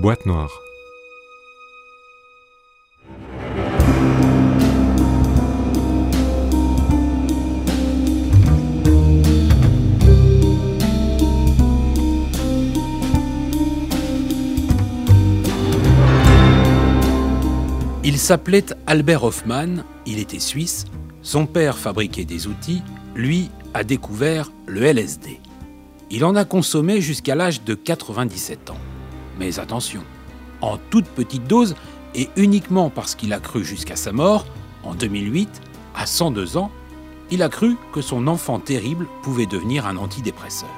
Boîte noire. Il s'appelait Albert Hofmann, il était suisse, son père fabriquait des outils, lui a découvert le LSD. Il en a consommé jusqu'à l'âge de 97 ans. Mais attention, en toute petite dose et uniquement parce qu'il a cru jusqu'à sa mort, en 2008, à 102 ans, il a cru que son enfant terrible pouvait devenir un antidépresseur.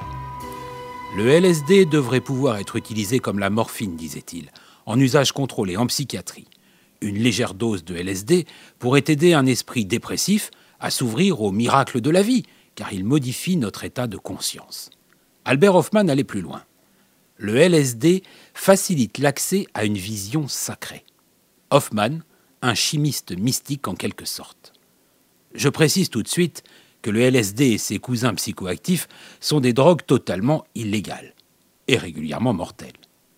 Le LSD devrait pouvoir être utilisé comme la morphine, disait-il, en usage contrôlé en psychiatrie. Une légère dose de LSD pourrait aider un esprit dépressif à s'ouvrir au miracle de la vie, car il modifie notre état de conscience. Albert Hofmann allait plus loin. Le LSD facilite l'accès à une vision sacrée. Hofmann, un chimiste mystique en quelque sorte. Je précise tout de suite que le LSD et ses cousins psychoactifs sont des drogues totalement illégales et régulièrement mortelles.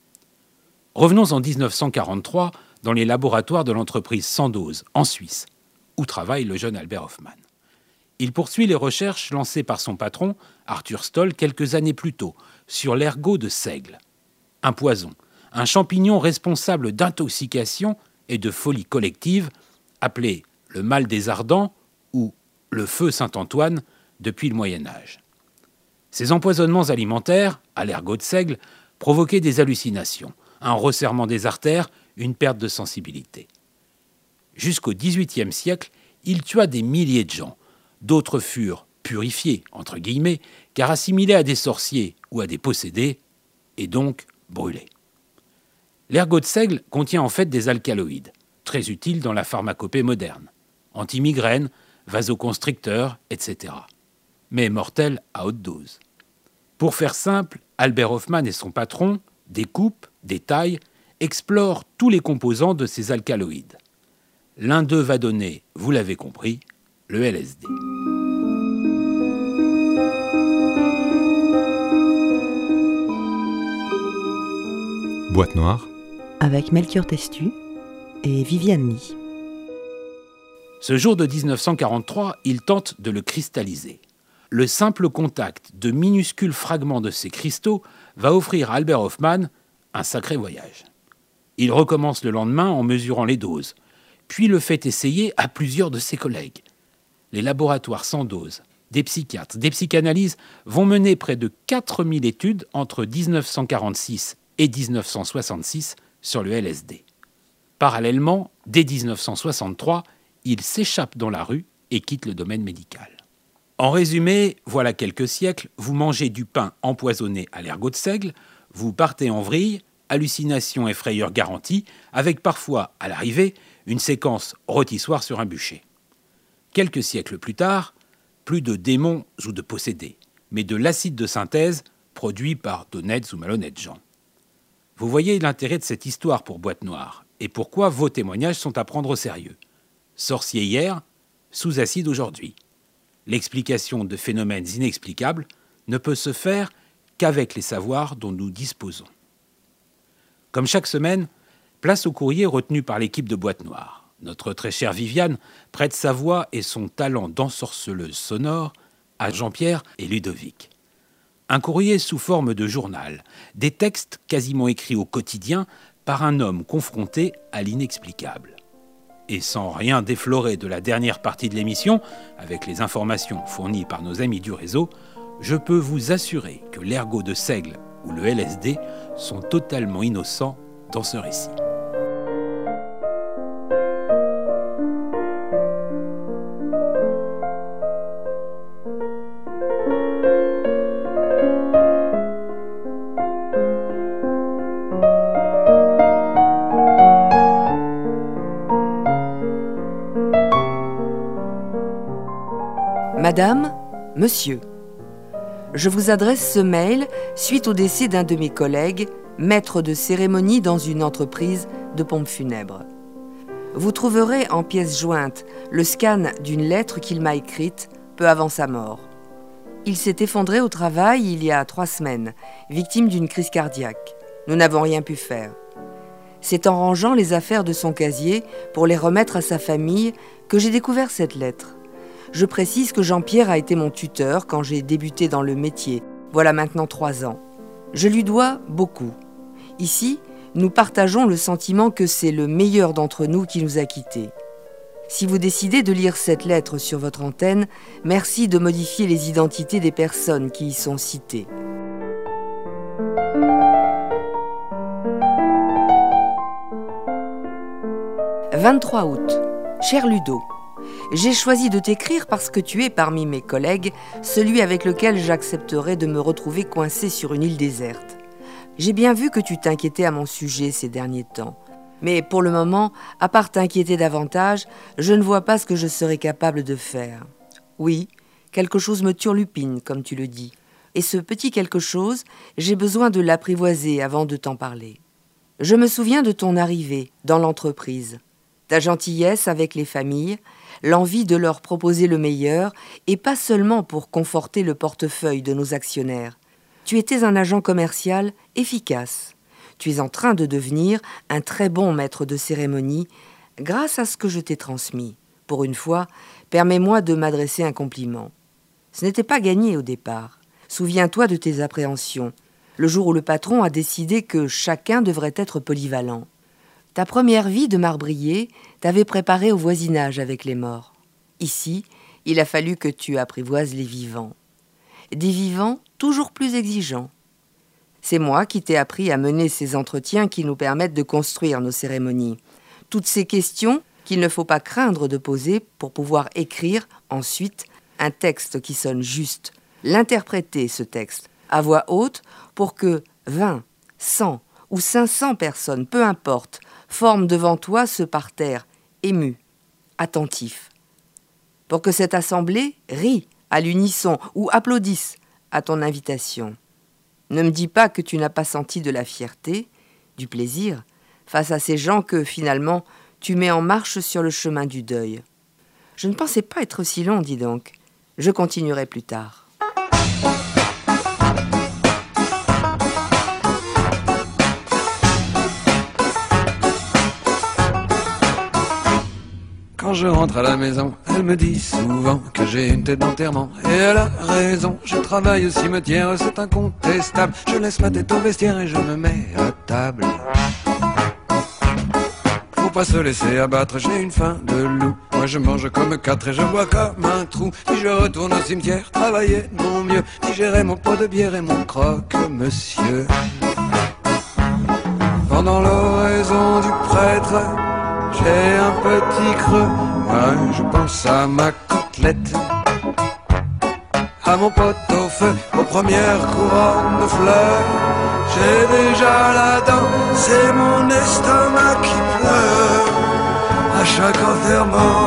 Revenons en 1943 dans les laboratoires de l'entreprise Sandoz, en Suisse, où travaille le jeune Albert Hofmann. Il poursuit les recherches lancées par son patron, Arthur Stoll, quelques années plus tôt, sur l'ergot de seigle. Un poison, un champignon responsable d'intoxication et de folie collective, appelé le mal des ardents ou le feu Saint-Antoine depuis le Moyen-Âge. Ces empoisonnements alimentaires, à l'ergot de seigle, provoquaient des hallucinations, un resserrement des artères, une perte de sensibilité. Jusqu'au XVIIIe siècle, il tua des milliers de gens. D'autres furent purifiés, entre guillemets, car assimilés à des sorciers ou à des possédés, et donc brûlés. L'ergot de seigle contient en fait des alcaloïdes, très utiles dans la pharmacopée moderne, anti-migraines, vasoconstricteurs, etc. Mais mortels à haute dose. Pour faire simple, Albert Hofmann et son patron découpent, détaillent, explorent tous les composants de ces alcaloïdes. L'un d'eux va donner, vous l'avez compris, le LSD. Boîte noire. Avec Melchior Testu et Viviane Lee. Ce jour de 1943, il tente de le cristalliser. Le simple contact de minuscules fragments de ces cristaux va offrir à Albert Hofmann un sacré voyage. Il recommence le lendemain en mesurant les doses, puis le fait essayer à plusieurs de ses collègues. Les laboratoires Sandoz, des psychiatres, des psychanalystes vont mener près de 4000 études entre 1946 et 1966 sur le LSD. Parallèlement, dès 1963, il s'échappe dans la rue et quitte le domaine médical. En résumé, voilà quelques siècles, vous mangez du pain empoisonné à l'ergot de seigle, vous partez en vrille, hallucinations et frayeurs garanties, avec parfois, à l'arrivée, une séquence rôtissoire sur un bûcher. Quelques siècles plus tard, plus de démons ou de possédés, mais de l'acide de synthèse produit par d'honnêtes ou malhonnêtes gens. Vous voyez l'intérêt de cette histoire pour Boîte Noire, et pourquoi vos témoignages sont à prendre au sérieux. Sorcier hier, sous acide aujourd'hui. L'explication de phénomènes inexplicables ne peut se faire qu'avec les savoirs dont nous disposons. Comme chaque semaine, place au courrier retenu par l'équipe de Boîte Noire. Notre très chère Viviane prête sa voix et son talent d'ensorceleuse sonore à Jean-Pierre et Ludovic. Un courrier sous forme de journal, des textes quasiment écrits au quotidien par un homme confronté à l'inexplicable. Et sans rien déflorer de la dernière partie de l'émission, avec les informations fournies par nos amis du réseau, je peux vous assurer que l'ergot de seigle ou le LSD sont totalement innocents dans ce récit. Madame, Monsieur, je vous adresse ce mail suite au décès d'un de mes collègues, maître de cérémonie dans une entreprise de pompes funèbres. Vous trouverez en pièces jointes le scan d'une lettre qu'il m'a écrite peu avant sa mort. Il s'est effondré au travail il y a 3 semaines, victime d'une crise cardiaque. Nous n'avons rien pu faire. C'est en rangeant les affaires de son casier pour les remettre à sa famille que j'ai découvert cette lettre. Je précise que Jean-Pierre a été mon tuteur quand j'ai débuté dans le métier, voilà maintenant 3 ans. Je lui dois beaucoup. Ici, nous partageons le sentiment que c'est le meilleur d'entre nous qui nous a quittés. Si vous décidez de lire cette lettre sur votre antenne, merci de modifier les identités des personnes qui y sont citées. « 23 août. Cher Ludo, j'ai choisi de t'écrire parce que tu es parmi mes collègues celui avec lequel j'accepterais de me retrouver coincé sur une île déserte. J'ai bien vu que tu t'inquiétais à mon sujet ces derniers temps. Mais pour le moment, à part t'inquiéter davantage, je ne vois pas ce que je serais capable de faire. Oui, quelque chose me turlupine, comme tu le dis. Et ce petit quelque chose, j'ai besoin de l'apprivoiser avant de t'en parler. Je me souviens de ton arrivée dans l'entreprise. Ta gentillesse avec les familles, l'envie de leur proposer le meilleur, et pas seulement pour conforter le portefeuille de nos actionnaires. Tu étais un agent commercial efficace. Tu es en train de devenir un très bon maître de cérémonie grâce à ce que je t'ai transmis. Pour une fois, permets-moi de m'adresser un compliment. Ce n'était pas gagné au départ. Souviens-toi de tes appréhensions, le jour où le patron a décidé que chacun devrait être polyvalent. Ta première vie de marbrier t'avait préparé au voisinage avec les morts. Ici, il a fallu que tu apprivoises les vivants. Des vivants toujours plus exigeants. C'est moi qui t'ai appris à mener ces entretiens qui nous permettent de construire nos cérémonies. Toutes ces questions qu'il ne faut pas craindre de poser pour pouvoir écrire ensuite un texte qui sonne juste. L'interpréter, ce texte, à voix haute pour que 20, 100 ou 500 personnes, peu importe, forment devant toi ce parterre ému, attentif. Pour que cette assemblée rie à l'unisson ou applaudisse à ton invitation. Ne me dis pas que tu n'as pas senti de la fierté, du plaisir, face à ces gens que, finalement, tu mets en marche sur le chemin du deuil. Je ne pensais pas être si long, dis donc. Je continuerai plus tard. Quand je rentre à la maison, elle me dit souvent que j'ai une tête d'enterrement. Et elle a raison, je travaille au cimetière, c'est incontestable. Je laisse ma tête au vestiaire et je me mets à table. Faut pas se laisser abattre, j'ai une faim de loup. Moi je mange comme 4 et je bois comme un trou. Si je retourne au cimetière, travailler mon mieux, digérer mon pot de bière et mon croque-monsieur. Pendant l'oraison du prêtre, j'ai un petit creux, moi je pense à ma côtelette, à mon pot au feu, aux premières couronnes de fleurs. J'ai déjà la dent, c'est mon estomac qui pleure à chaque enterrement.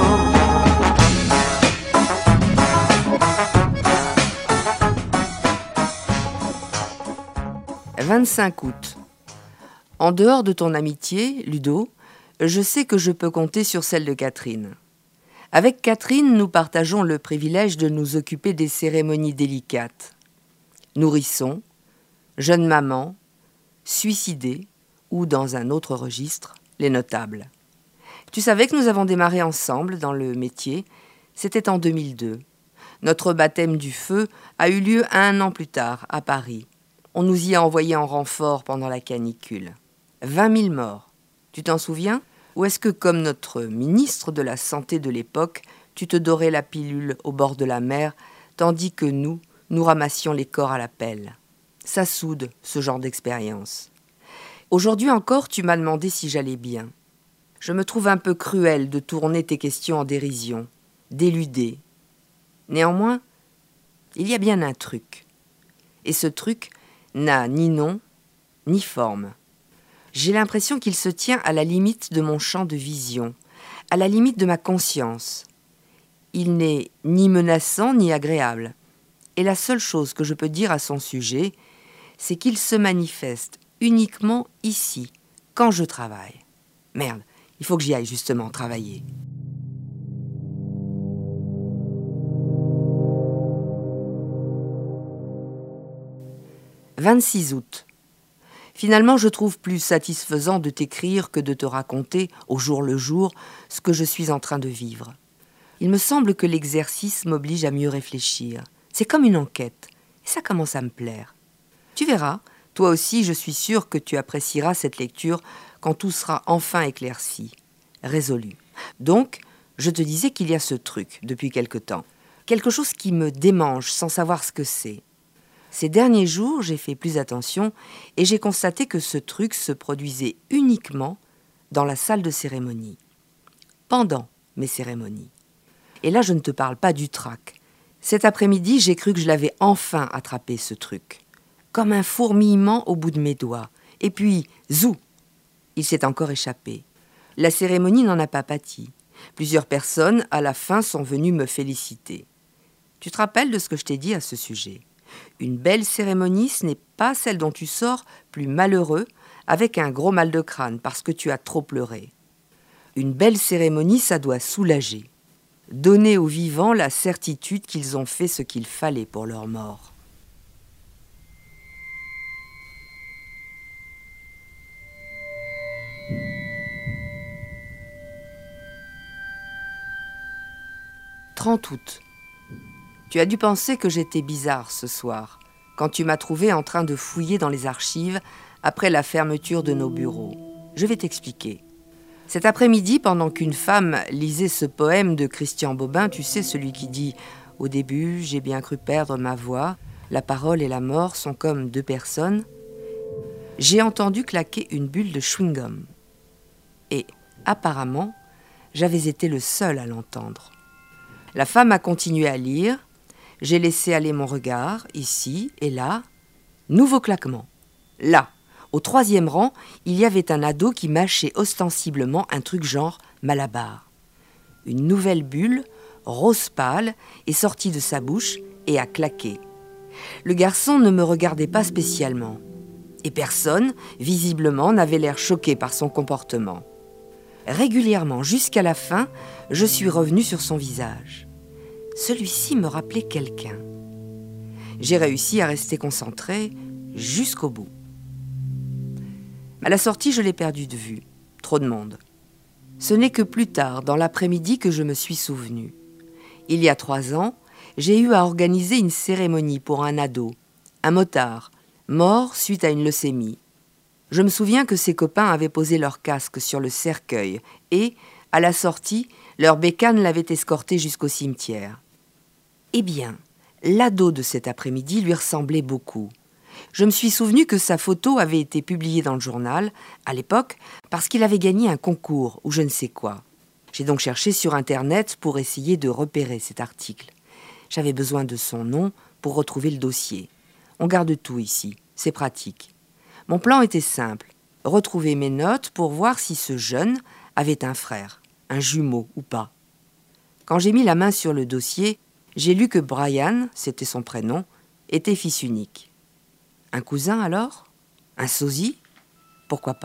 « 25 août. En dehors de ton amitié, Ludo, je sais que je peux compter sur celle de Catherine. Avec Catherine, nous partageons le privilège de nous occuper des cérémonies délicates. Nourrisson, jeune maman, suicidée, ou dans un autre registre, les notables. Tu savais que nous avons démarré ensemble dans le métier, c'était en 2002. Notre baptême du feu a eu lieu 1 an plus tard, à Paris. On nous y a envoyés en renfort pendant la canicule. 20 000 morts. Tu t'en souviens ? Ou est-ce que, comme notre ministre de la Santé de l'époque, tu te dorais la pilule au bord de la mer, tandis que nous ramassions les corps à la pelle ? Ça soude, ce genre d'expérience. Aujourd'hui encore, tu m'as demandé si j'allais bien. Je me trouve un peu cruel de tourner tes questions en dérision, d'éluder. Néanmoins, il y a bien un truc. Et ce truc n'a ni nom, ni forme. J'ai l'impression qu'il se tient à la limite de mon champ de vision, à la limite de ma conscience. Il n'est ni menaçant ni agréable. Et la seule chose que je peux dire à son sujet, c'est qu'il se manifeste uniquement ici, quand je travaille. Merde, il faut que j'y aille justement travailler. « 26 août. Finalement, je trouve plus satisfaisant de t'écrire que de te raconter, au jour le jour, ce que je suis en train de vivre. Il me semble que l'exercice m'oblige à mieux réfléchir. C'est comme une enquête, et ça commence à me plaire. Tu verras, toi aussi, je suis sûre que tu apprécieras cette lecture quand tout sera enfin éclairci, résolu. Donc, je te disais qu'il y a ce truc depuis quelque temps. Quelque chose qui me démange sans savoir ce que c'est. Ces derniers jours, j'ai fait plus attention et j'ai constaté que ce truc se produisait uniquement dans la salle de cérémonie, pendant mes cérémonies. Et là, je ne te parle pas du trac. Cet après-midi, j'ai cru que je l'avais enfin attrapé, ce truc. Comme un fourmillement au bout de mes doigts. Et puis, zou, il s'est encore échappé. La cérémonie n'en a pas pâti. Plusieurs personnes, à la fin, sont venues me féliciter. Tu te rappelles de ce que je t'ai dit à ce sujet ? Une belle cérémonie, ce n'est pas celle dont tu sors plus malheureux, avec un gros mal de crâne, parce que tu as trop pleuré. Une belle cérémonie, ça doit soulager. Donner aux vivants la certitude qu'ils ont fait ce qu'il fallait pour leur mort. « 30 août. Tu as dû penser que j'étais bizarre ce soir, quand tu m'as trouvé en train de fouiller dans les archives après la fermeture de nos bureaux. Je vais t'expliquer. Cet après-midi, pendant qu'une femme lisait ce poème de Christian Bobin, tu sais, celui qui dit « Au début, j'ai bien cru perdre ma voix, la parole et la mort sont comme deux personnes », j'ai entendu claquer une bulle de chewing-gum. Et, apparemment, j'avais été le seul à l'entendre. La femme a continué à lire. J'ai laissé aller mon regard, ici et là. Nouveau claquement. Là, au 3e rang, il y avait un ado qui mâchait ostensiblement un truc genre malabar. Une nouvelle bulle, rose pâle, est sortie de sa bouche et a claqué. Le garçon ne me regardait pas spécialement. Et personne, visiblement, n'avait l'air choqué par son comportement. Régulièrement, jusqu'à la fin, je suis revenue sur son visage. Celui-ci me rappelait quelqu'un. J'ai réussi à rester concentrée jusqu'au bout. À la sortie, je l'ai perdu de vue. Trop de monde. Ce n'est que plus tard, dans l'après-midi, que je me suis souvenue. Il y a 3 ans, j'ai eu à organiser une cérémonie pour un ado, un motard, mort suite à une leucémie. Je me souviens que ses copains avaient posé leur casque sur le cercueil et, à la sortie, leur bécane l'avait escorté jusqu'au cimetière. Eh bien, l'ado de cet après-midi lui ressemblait beaucoup. Je me suis souvenu que sa photo avait été publiée dans le journal, à l'époque, parce qu'il avait gagné un concours ou je ne sais quoi. J'ai donc cherché sur Internet pour essayer de repérer cet article. J'avais besoin de son nom pour retrouver le dossier. On garde tout ici, c'est pratique. Mon plan était simple, retrouver mes notes pour voir si ce jeune avait un frère, un jumeau ou pas. Quand j'ai mis la main sur le dossier, j'ai lu que Brian, c'était son prénom, était fils unique. Un cousin alors ? Un sosie ? Pourquoi pas ?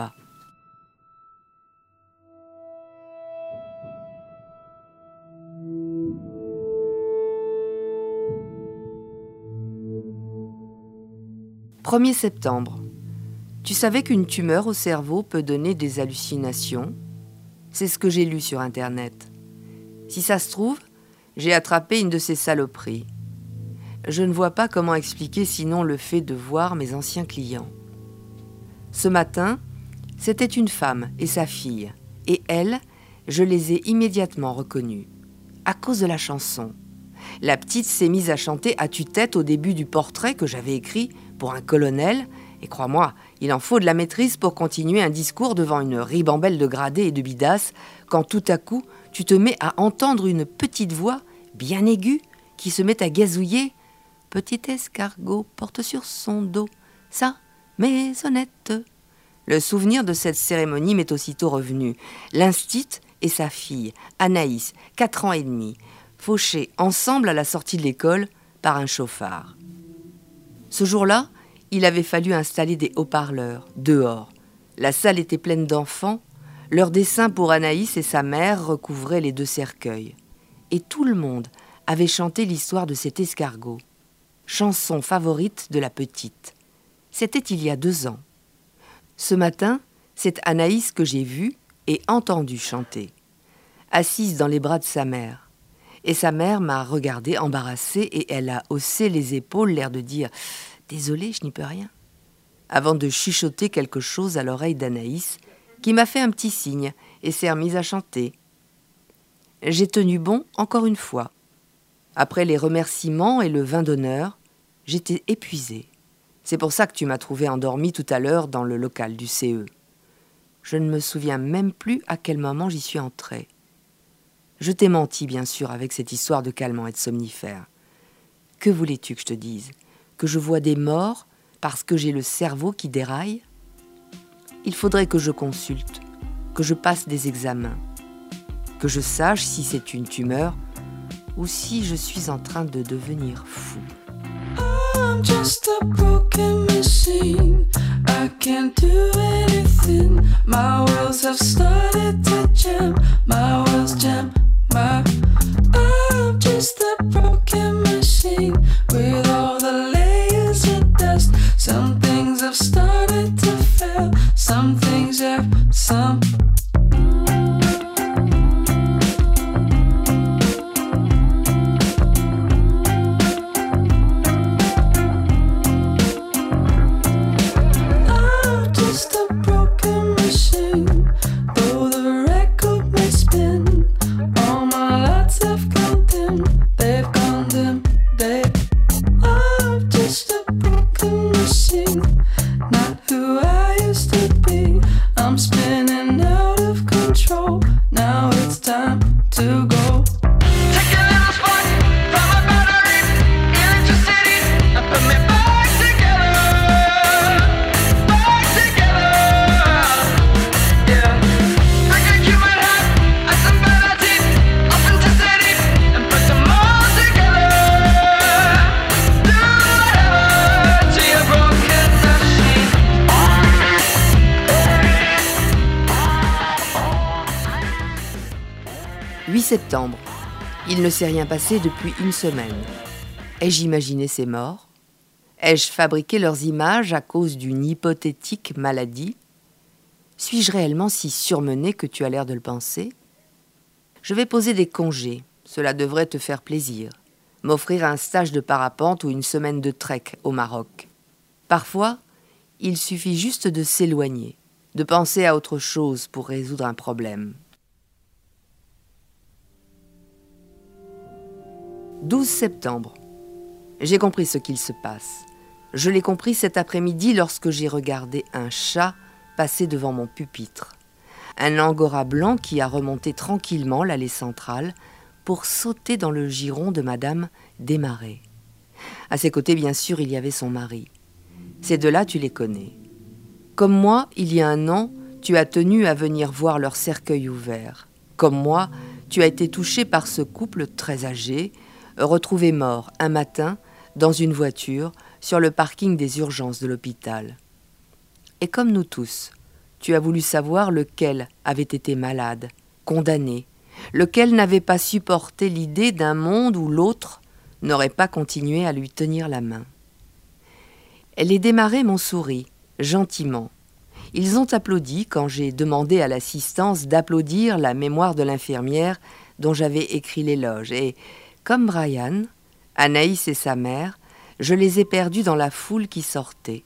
« 1er septembre. Tu savais qu'une tumeur au cerveau peut donner des hallucinations ? C'est ce que j'ai lu sur Internet. Si ça se trouve, j'ai attrapé une de ces saloperies. Je ne vois pas comment expliquer sinon le fait de voir mes anciens clients. Ce matin, c'était une femme et sa fille, et elles, je les ai immédiatement reconnues, à cause de la chanson. La petite s'est mise à chanter à tue-tête au début du portrait que j'avais écrit pour un colonel, et crois-moi, il en faut de la maîtrise pour continuer un discours devant une ribambelle de gradés et de bidasses, quand tout à coup, tu te mets à entendre une petite voix, bien aiguë, qui se met à gazouiller. Petit escargot porte sur son dos sa maisonnette. Le souvenir de cette cérémonie m'est aussitôt revenu. L'instit et sa fille, Anaïs, 4 ans et demi, fauchés ensemble à la sortie de l'école par un chauffard. Ce jour-là, il avait fallu installer des haut-parleurs, dehors. La salle était pleine d'enfants. Leur dessin pour Anaïs et sa mère recouvrait les 2 cercueils. Et tout le monde avait chanté l'histoire de cet escargot. Chanson favorite de la petite. C'était il y a 2 ans. Ce matin, c'est Anaïs que j'ai vue et entendue chanter, assise dans les bras de sa mère. Et sa mère m'a regardée embarrassée et elle a haussé les épaules, l'air de dire « Désolée, je n'y peux rien », avant de chuchoter quelque chose à l'oreille d'Anaïs, qui m'a fait un petit signe et s'est remise à chanter. J'ai tenu bon encore une fois. Après les remerciements et le vin d'honneur, j'étais épuisée. C'est pour ça que tu m'as trouvée endormie tout à l'heure dans le local du CE. Je ne me souviens même plus à quel moment j'y suis entrée. Je t'ai menti, bien sûr, avec cette histoire de calmant et de somnifère. Que voulais-tu que je te dise? Que je vois des morts parce que j'ai le cerveau qui déraille? Il faudrait que je consulte, que je passe des examens, que je sache si c'est une tumeur ou si je suis en train de devenir fou. I'm just a broken machine. I can't do anything. My wheels have started to jam. My wheels jam. I'm just a broken machine with all the layers of dust. Some things have started to fail. Some things have some. Septembre. Il ne s'est rien passé depuis une semaine. Ai-je imaginé ces morts? Ai-je fabriqué leurs images à cause d'une hypothétique maladie? Suis-je réellement si surmenée que tu as l'air de le penser? Je vais poser des congés. Cela devrait te faire plaisir. M'offrir un stage de parapente ou une semaine de trek au Maroc. Parfois, il suffit juste de s'éloigner, de penser à autre chose pour résoudre un problème. 12 septembre. J'ai compris ce qu'il se passe. Je l'ai compris cet après-midi lorsque j'ai regardé un chat passer devant mon pupitre. Un angora blanc qui a remonté tranquillement l'allée centrale pour sauter dans le giron de Madame Desmarais. À ses côtés, bien sûr, il y avait son mari. Ces deux-là, tu les connais. Comme moi, il y a un an, tu as tenu à venir voir leur cercueil ouvert. Comme moi, tu as été touché par ce couple très âgé, retrouvé mort un matin dans une voiture sur le parking des urgences de l'hôpital. Et comme nous tous, tu as voulu savoir lequel avait été malade, condamné, lequel n'avait pas supporté l'idée d'un monde où l'autre n'aurait pas continué à lui tenir la main. Les Desmarais m'ont souri, gentiment. Ils ont applaudi quand j'ai demandé à l'assistance d'applaudir la mémoire de l'infirmière dont j'avais écrit l'éloge. Et comme Brian, Anaïs et sa mère, je les ai perdus dans la foule qui sortait.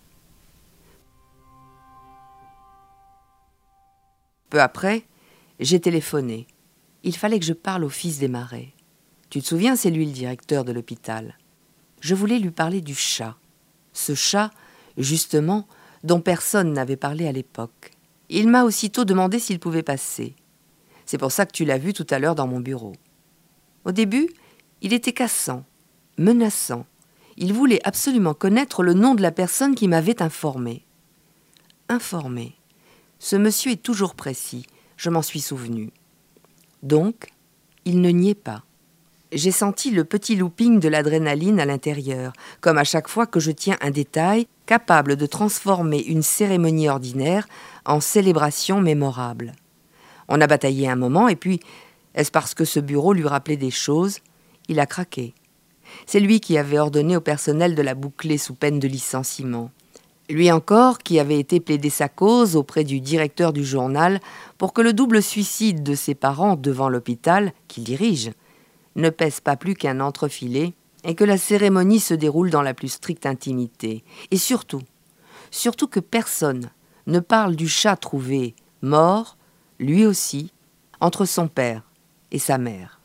Peu après, j'ai téléphoné. Il fallait que je parle au fils Desmarais. Tu te souviens, c'est lui le directeur de l'hôpital. Je voulais lui parler du chat. Ce chat, justement, dont personne n'avait parlé à l'époque. Il m'a aussitôt demandé s'il pouvait passer. C'est pour ça que tu l'as vu tout à l'heure dans mon bureau. Au début, il était cassant, menaçant. Il voulait absolument connaître le nom de la personne qui m'avait informé. Informé. Ce monsieur est toujours précis, je m'en suis souvenu. Donc, il ne niait pas. J'ai senti le petit looping de l'adrénaline à l'intérieur, comme à chaque fois que je tiens un détail capable de transformer une cérémonie ordinaire en célébration mémorable. On a bataillé un moment et puis, est-ce parce que ce bureau lui rappelait des choses? Il a craqué. C'est lui qui avait ordonné au personnel de la boucler sous peine de licenciement. Lui encore qui avait été plaider sa cause auprès du directeur du journal pour que le double suicide de ses parents devant l'hôpital qu'il dirige ne pèse pas plus qu'un entrefilet et que la cérémonie se déroule dans la plus stricte intimité. Et surtout que personne ne parle du chat trouvé mort, lui aussi, entre son père et sa mère.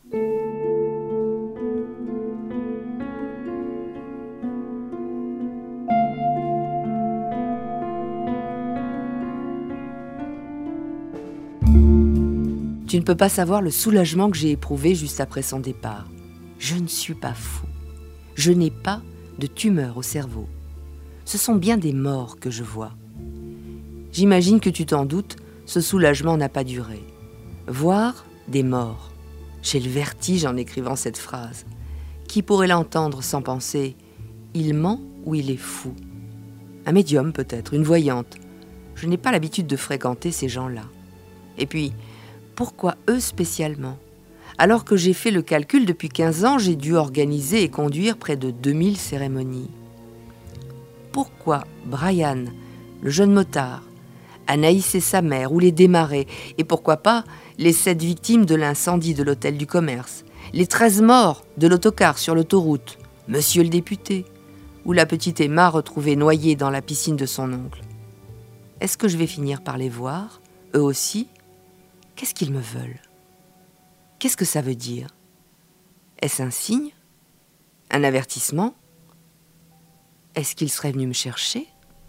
Tu ne peux pas savoir le soulagement que j'ai éprouvé juste après son départ. Je ne suis pas fou. Je n'ai pas de tumeur au cerveau. Ce sont bien des morts que je vois. J'imagine que tu t'en doutes, ce soulagement n'a pas duré. Voir des morts. J'ai le vertige en écrivant cette phrase. Qui pourrait l'entendre sans penser « il ment ou il est fou ?» Un médium peut-être, une voyante. Je n'ai pas l'habitude de fréquenter ces gens-là. Et puis, pourquoi eux spécialement ? Alors que j'ai fait le calcul, depuis 15 ans, j'ai dû organiser et conduire près de 2000 cérémonies. Pourquoi Brian, le jeune motard, Anaïs et sa mère, ou les démarrés, et pourquoi pas les 7 victimes de l'incendie de l'hôtel du commerce, les 13 morts de l'autocar sur l'autoroute, monsieur le député, ou la petite Emma retrouvée noyée dans la piscine de son oncle. Est-ce que je vais finir par les voir, eux aussi ? Qu'est-ce qu'ils me veulent ? Qu'est-ce que ça veut dire ? Est-ce un signe ? Un avertissement ? Est-ce qu'ils seraient venus me chercher ?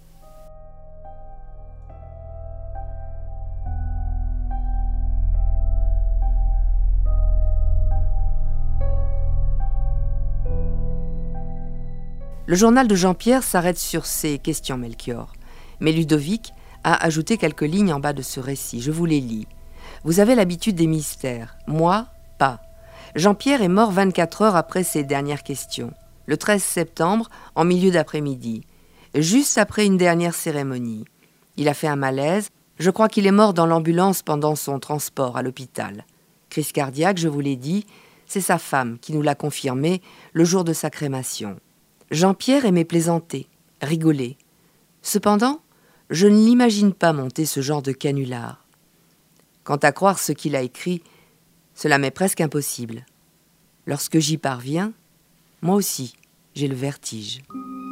Le journal de Jean-Pierre s'arrête sur ces questions, Melchior. Mais Ludovic a ajouté quelques lignes en bas de ce récit. Je vous les lis. Vous avez l'habitude des mystères. Moi, pas. Jean-Pierre est mort 24 heures après ces dernières questions. Le 13 septembre, en milieu d'après-midi. Juste après une dernière cérémonie. Il a fait un malaise. Je crois qu'il est mort dans l'ambulance pendant son transport à l'hôpital. Crise cardiaque, je vous l'ai dit, c'est sa femme qui nous l'a confirmé le jour de sa crémation. Jean-Pierre aimait plaisanter, rigoler. Cependant, je ne l'imagine pas monter ce genre de canular. Quant à croire ce qu'il a écrit, cela m'est presque impossible. Lorsque j'y parviens, moi aussi, j'ai le vertige.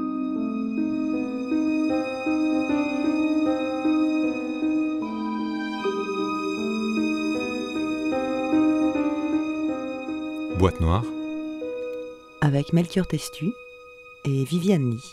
Boîte noire. Avec Melchior Testu et Viviane Lee.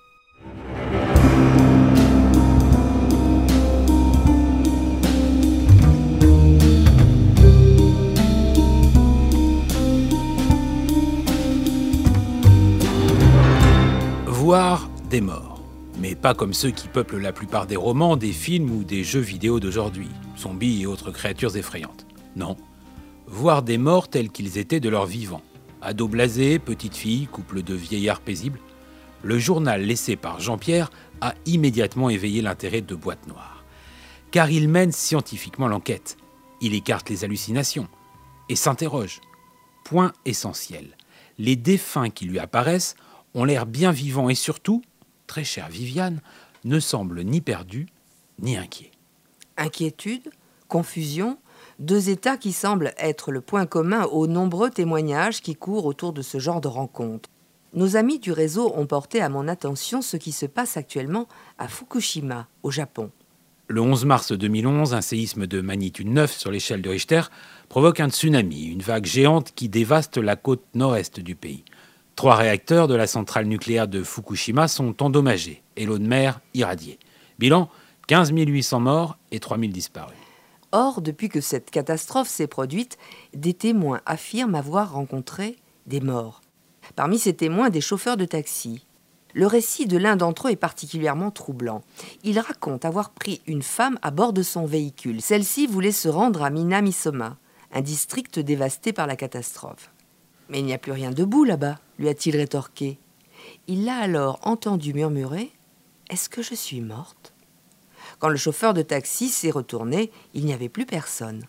Voir des morts, mais pas comme ceux qui peuplent la plupart des romans, des films ou des jeux vidéo d'aujourd'hui, zombies et autres créatures effrayantes. Non, voir des morts tels qu'ils étaient de leur vivant. Ados blasés, petites filles, couple de vieillards paisibles. Le journal laissé par Jean-Pierre a immédiatement éveillé l'intérêt de Boîte Noire. Car il mène scientifiquement l'enquête. Il écarte les hallucinations et s'interroge. Point essentiel. Les défunts qui lui apparaissent ont l'air bien vivants et surtout, très chère Viviane, ne semblent ni perdus ni inquiets. Inquiétude, confusion, 2 états qui semblent être le point commun aux nombreux témoignages qui courent autour de ce genre de rencontres. Nos amis du réseau ont porté à mon attention ce qui se passe actuellement à Fukushima, au Japon. Le 11 mars 2011, un séisme de magnitude 9 sur l'échelle de Richter provoque un tsunami, une vague géante qui dévaste la côte nord-est du pays. 3 réacteurs de la centrale nucléaire de Fukushima sont endommagés et l'eau de mer irradiée. Bilan, 15 800 morts et 3 000 disparus. Or, depuis que cette catastrophe s'est produite, des témoins affirment avoir rencontré des morts. Parmi ces témoins, des chauffeurs de taxi. Le récit de l'un d'entre eux est particulièrement troublant. Il raconte avoir pris une femme à bord de son véhicule. Celle-ci voulait se rendre à Minamisoma, un district dévasté par la catastrophe. « Mais il n'y a plus rien debout là-bas », lui a-t-il rétorqué. Il l'a alors entendu murmurer « Est-ce que je suis morte ?» Quand le chauffeur de taxi s'est retourné, il n'y avait plus personne.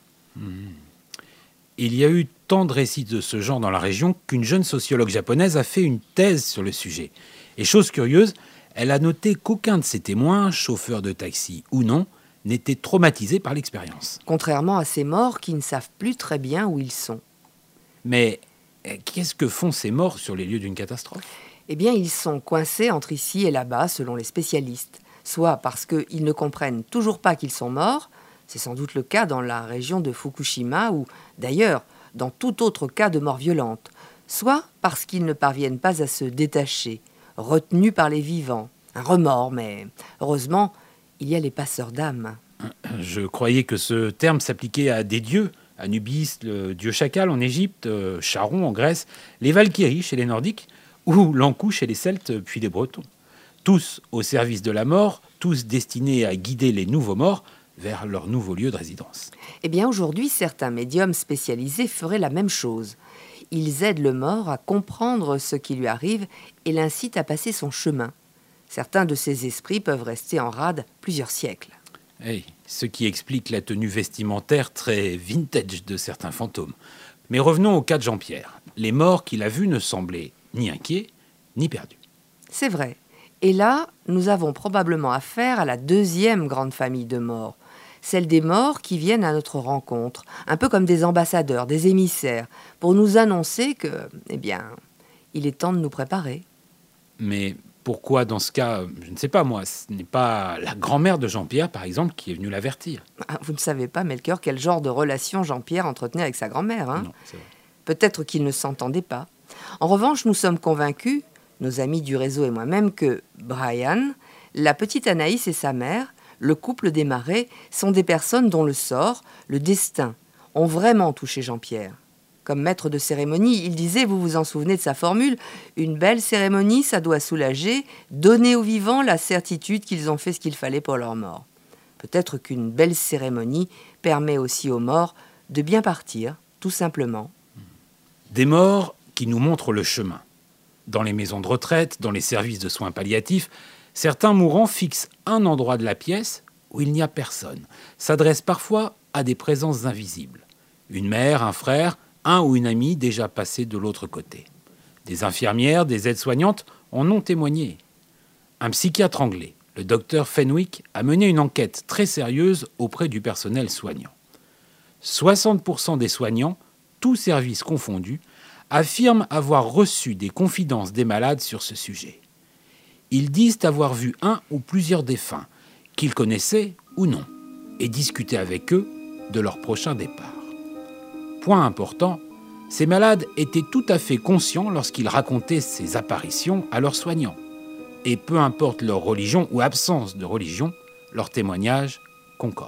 Il y a eu tant de récits de ce genre dans la région qu'une jeune sociologue japonaise a fait une thèse sur le sujet. Et chose curieuse, Elle a noté qu'aucun de ses témoins, chauffeurs de taxi ou non, n'était traumatisé par l'expérience. Contrairement à ces morts qui ne savent plus très bien où ils sont. Mais qu'est-ce que font ces morts sur les lieux d'une catastrophe ? Eh bien, ils sont coincés entre ici et là-bas, selon les spécialistes. Soit parce qu'ils ne comprennent toujours pas qu'ils sont morts, c'est sans doute le cas dans la région de Fukushima ou, d'ailleurs, dans tout autre cas de mort violente. Soit parce qu'ils ne parviennent pas à se détacher, retenus par les vivants. Un remords, mais heureusement, il y a les passeurs d'âmes. Je croyais que ce terme s'appliquait à des dieux. Anubis, le dieu chacal en Égypte, Charon en Grèce, les Valkyries chez les Nordiques, ou l'Ankou chez les Celtes puis les Bretons. Tous au service de la mort, tous destinés à guider les nouveaux morts vers leur nouveau lieu de résidence. Eh bien, aujourd'hui, certains médiums spécialisés feraient la même chose. Ils aident le mort à comprendre ce qui lui arrive et l'incitent à passer son chemin. Certains de ces esprits peuvent rester en rade plusieurs siècles. Hey, ce qui explique la tenue vestimentaire très vintage de certains fantômes. Mais revenons au cas de Jean-Pierre. Les morts qu'il a vus ne semblaient ni inquiets, ni perdus. C'est vrai. Et là, nous avons probablement affaire à la deuxième grande famille de morts. Celle des morts qui viennent à notre rencontre, un peu comme des ambassadeurs, des émissaires, pour nous annoncer que, eh bien, il est temps de nous préparer. Mais pourquoi, dans ce cas, je ne sais pas moi, ce n'est pas la grand-mère de Jean-Pierre, par exemple, qui est venue l'avertir ? Vous ne savez pas, Melchior, quel genre de relation Jean-Pierre entretenait avec sa grand-mère, hein ? Non, c'est vrai. Peut-être qu'ils ne s'entendaient pas. En revanche, nous sommes convaincus, nos amis du réseau et moi-même, que Brian, la petite Anaïs et sa mère, le couple des Marais, sont des personnes dont le sort, le destin, ont vraiment touché Jean-Pierre. Comme maître de cérémonie, il disait, vous vous en souvenez de sa formule, « Une belle cérémonie, ça doit soulager, donner aux vivants la certitude qu'ils ont fait ce qu'il fallait pour leur mort. » Peut-être qu'une belle cérémonie permet aussi aux morts de bien partir, tout simplement. Des morts qui nous montrent le chemin. Dans les maisons de retraite, dans les services de soins palliatifs, certains mourants fixent un endroit de la pièce où il n'y a personne, s'adressent parfois à des présences invisibles. Une mère, un frère, un ou une amie déjà passés de l'autre côté. Des infirmières, des aides-soignantes en ont témoigné. Un psychiatre anglais, le docteur Fenwick, a mené une enquête très sérieuse auprès du personnel soignant. 60% des soignants, tous services confondus, affirment avoir reçu des confidences des malades sur ce sujet. Ils disent avoir vu un ou plusieurs défunts, qu'ils connaissaient ou non, et discuté avec eux de leur prochain départ. Point important, ces malades étaient tout à fait conscients lorsqu'ils racontaient ces apparitions à leurs soignants. Et peu importe leur religion ou absence de religion, leurs témoignages concordent.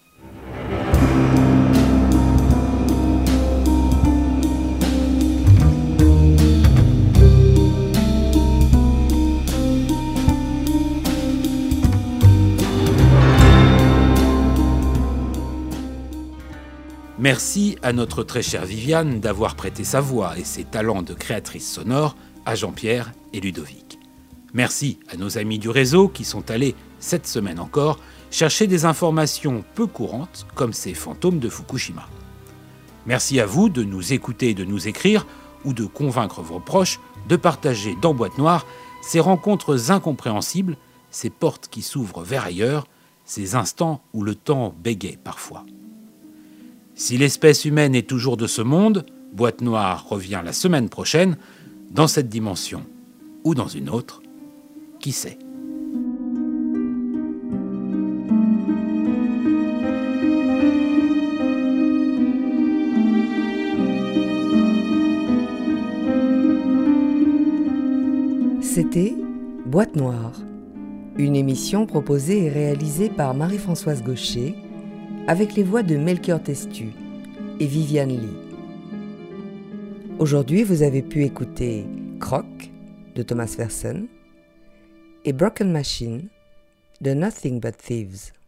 Merci à notre très chère Viviane d'avoir prêté sa voix et ses talents de créatrice sonore à Jean-Pierre et Ludovic. Merci à nos amis du réseau qui sont allés, cette semaine encore, chercher des informations peu courantes comme ces fantômes de Fukushima. Merci à vous de nous écouter et de nous écrire ou de convaincre vos proches de partager dans Boîte Noire ces rencontres incompréhensibles, ces portes qui s'ouvrent vers ailleurs, ces instants où le temps bégait parfois. Si l'espèce humaine est toujours de ce monde, Boîte Noire revient la semaine prochaine, dans cette dimension ou dans une autre, qui sait ? C'était Boîte Noire, une émission proposée et réalisée par Marie-Françoise Gaucher, avec les voix de Melchior Testu et Viviane Lee. Aujourd'hui, vous avez pu écouter Croc de Thomas Versen et Broken Machine de Nothing But Thieves.